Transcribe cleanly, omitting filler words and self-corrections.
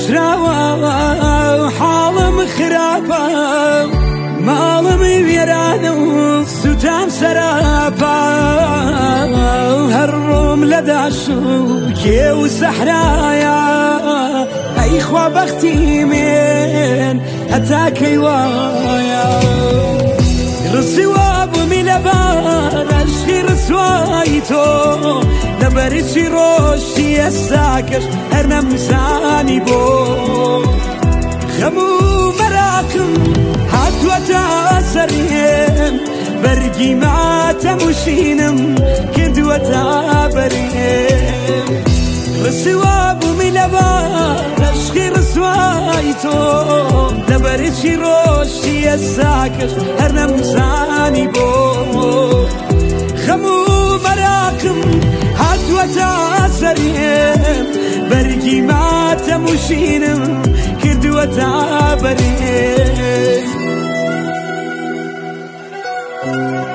هجراوة حالم خرابة مالم ويرانو سوتان سرابة هالروم لداشو كيو سحرايا أي خوا بختي من هتاك يوايا رسواب ملبان أشخي رسوايتو لبرشي روشي الساكش هرنا مساني بو خمو مراكم هاتوا تاسرين برقي ما تمشينم كدوا تابرين رسواب ملبان أشخي رسوايتو لبرشي روشي الساكش هرنا مساني بو خمو مراكم هاتوا تاسرين برقي ما تمشينم كدوا تابرين